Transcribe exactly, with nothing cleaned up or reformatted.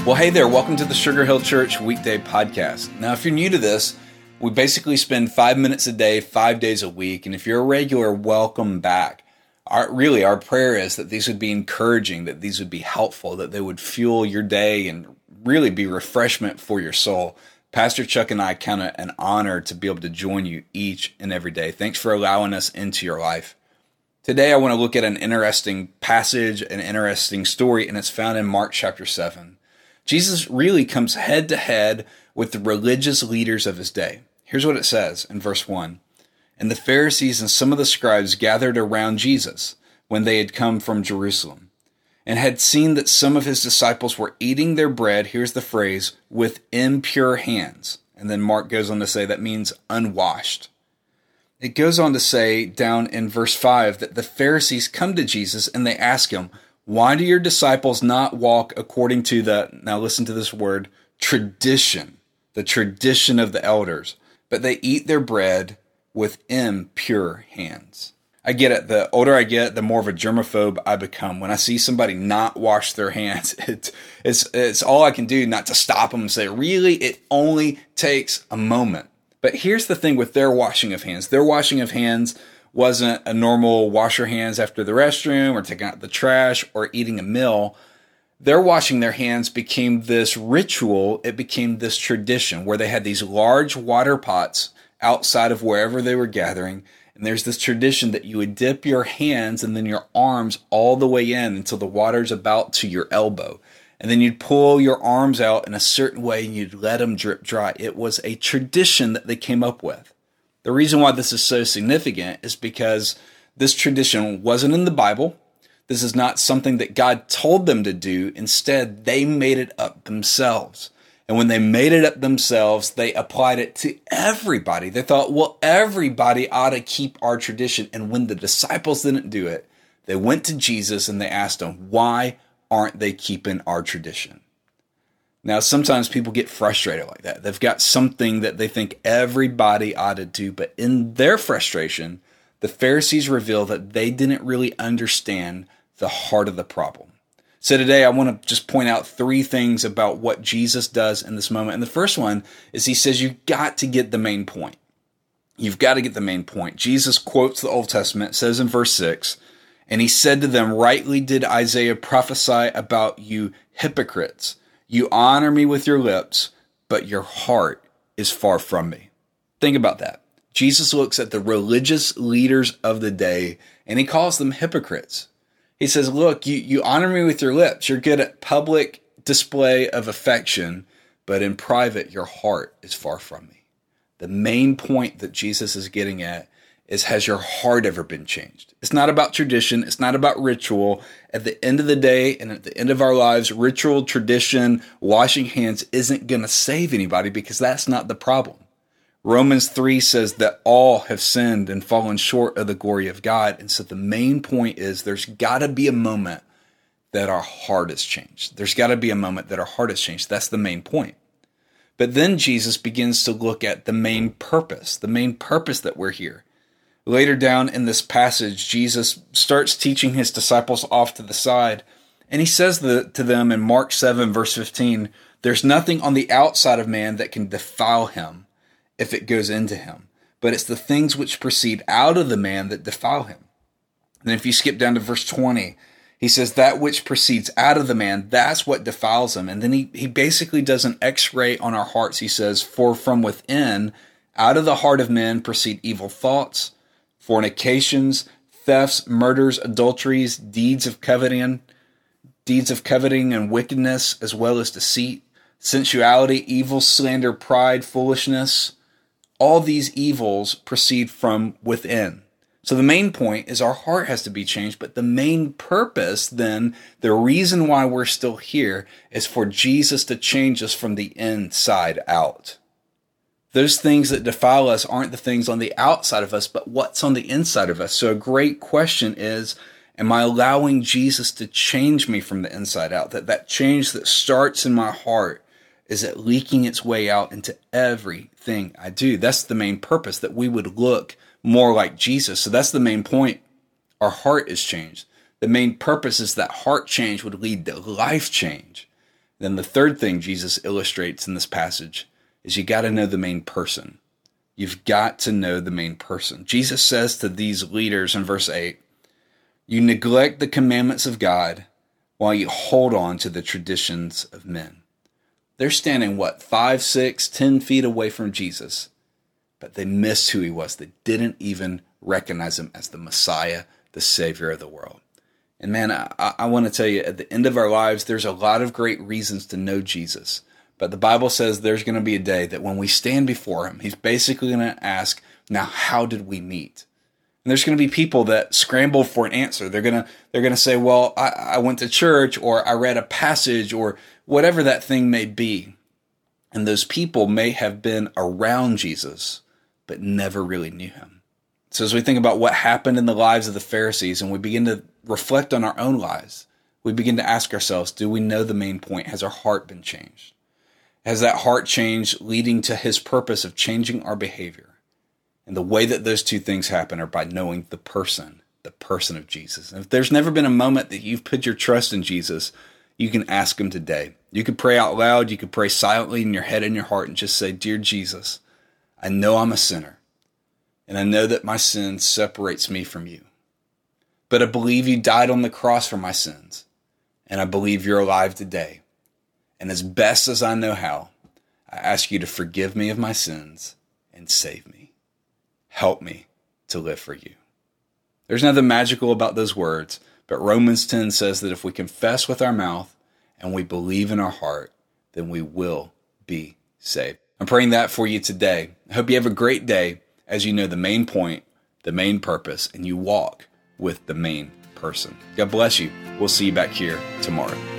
Well, hey there. Welcome to the Sugar Hill Church Weekday Podcast. Now, if you're new to this, we basically spend five minutes a day, five days a week. And if you're a regular, welcome back. Our, really, our prayer is that these would be encouraging, that these would be helpful, that they would fuel your day and really be refreshment for your soul. Pastor Chuck and I count it an honor to be able to join you each and every day. Thanks for allowing us into your life. Today, I want to look at an interesting passage, an interesting story, and it's found in Mark chapter seven. Jesus really comes head to head with the religious leaders of his day. Here's what it says in verse one. And the Pharisees and some of the scribes gathered around Jesus when they had come from Jerusalem and had seen that some of his disciples were eating their bread, here's the phrase, with impure hands. And then Mark goes on to say that means unwashed. It goes on to say down in verse five that the Pharisees come to Jesus and they ask him, why do your disciples not walk according to the, now listen to this word, tradition, the tradition of the elders, but they eat their bread with impure hands? I get it. The older I get, the more of a germaphobe I become. When I see somebody not wash their hands, it, it's, it's all I can do not to stop them and say, really, it only takes a moment. But here's the thing with their washing of hands. Their washing of hands wasn't a normal wash your hands after the restroom or taking out the trash or eating a meal. Their washing their hands became this ritual. It became this tradition where they had these large water pots outside of wherever they were gathering. And there's this tradition that you would dip your hands and then your arms all the way in until the water's about to your elbow. And then you'd pull your arms out in a certain way and you'd let them drip dry. It was a tradition that they came up with. The reason why this is so significant is because this tradition wasn't in the Bible. This is not something that God told them to do. Instead, they made it up themselves. And when they made it up themselves, they applied it to everybody. They thought, well, everybody ought to keep our tradition. And when the disciples didn't do it, they went to Jesus and they asked him, why aren't they keeping our tradition? Now, sometimes people get frustrated like that. They've got something that they think everybody ought to do, but in their frustration, the Pharisees reveal that they didn't really understand the heart of the problem. So today, I want to just point out three things about what Jesus does in this moment. And the first one is he says, you've got to get the main point. You've got to get the main point. Jesus quotes the Old Testament, says in verse six, and he said to them, rightly did Isaiah prophesy about you hypocrites. You honor me with your lips, but your heart is far from me. Think about that. Jesus looks at the religious leaders of the day and he calls them hypocrites. He says, look, you, you honor me with your lips. You're good at public display of affection, but in private, your heart is far from me. The main point that Jesus is getting at is, has your heart ever been changed? It's not about tradition. It's not about ritual. At the end of the day and at the end of our lives, ritual, tradition, washing hands isn't going to save anybody because that's not the problem. Romans three says that all have sinned and fallen short of the glory of God. And so the main point is there's got to be a moment that our heart has changed. There's got to be a moment that our heart has changed. That's the main point. But then Jesus begins to look at the main purpose, the main purpose that we're here. Later down in this passage, Jesus starts teaching his disciples off to the side, and he says the, to them in Mark seven, verse fifteen, there's nothing on the outside of man that can defile him if it goes into him, but it's the things which proceed out of the man that defile him. And if you skip down to verse twenty, he says that which proceeds out of the man, that's what defiles him. And then he, he basically does an x-ray on our hearts. He says, for from within, out of the heart of men proceed evil thoughts, fornications, thefts, murders, adulteries, deeds of coveting, deeds of coveting and wickedness, as well as deceit, sensuality, evil, slander, pride, foolishness. All these evils proceed from within. So the main point is our heart has to be changed, but the main purpose then, the reason why we're still here, is for Jesus to change us from the inside out. Those things that defile us aren't the things on the outside of us, but what's on the inside of us. So a great question is, am I allowing Jesus to change me from the inside out? That that change that starts in my heart, is it leaking its way out into everything I do? That's the main purpose, that we would look more like Jesus. So that's the main point. Our heart is changed. The main purpose is that heart change would lead to life change. Then the third thing Jesus illustrates in this passage is you got to know the main person. You've got to know the main person. Jesus says to these leaders in verse eight, you neglect the commandments of God while you hold on to the traditions of men. They're standing, what, five, six, ten feet away from Jesus, but they missed who he was. They didn't even recognize him as the Messiah, the Savior of the world. And man, I, I want to tell you, at the end of our lives, there's a lot of great reasons to know Jesus. But the Bible says there's going to be a day that when we stand before him, he's basically going to ask, now, how did we meet? And there's going to be people that scramble for an answer. They're going to they're going to say, well, I, I went to church, or I read a passage, or whatever that thing may be. And those people may have been around Jesus, but never really knew him. So as we think about what happened in the lives of the Pharisees, and we begin to reflect on our own lives, we begin to ask ourselves, do we know the main point? Has our heart been changed? Has that heart change leading to his purpose of changing our behavior? And the way that those two things happen are by knowing the person, the person of Jesus. And if there's never been a moment that you've put your trust in Jesus, you can ask him today. You could pray out loud. You could pray silently in your head and your heart and just say, dear Jesus, I know I'm a sinner, and I know that my sin separates me from you. But I believe you died on the cross for my sins, and I believe you're alive today. And as best as I know how, I ask you to forgive me of my sins and save me. Help me to live for you. There's nothing magical about those words, but Romans ten says that if we confess with our mouth and we believe in our heart, then we will be saved. I'm praying that for you today. I hope you have a great day as you know the main point, the main purpose, and you walk with the main person. God bless you. We'll see you back here tomorrow.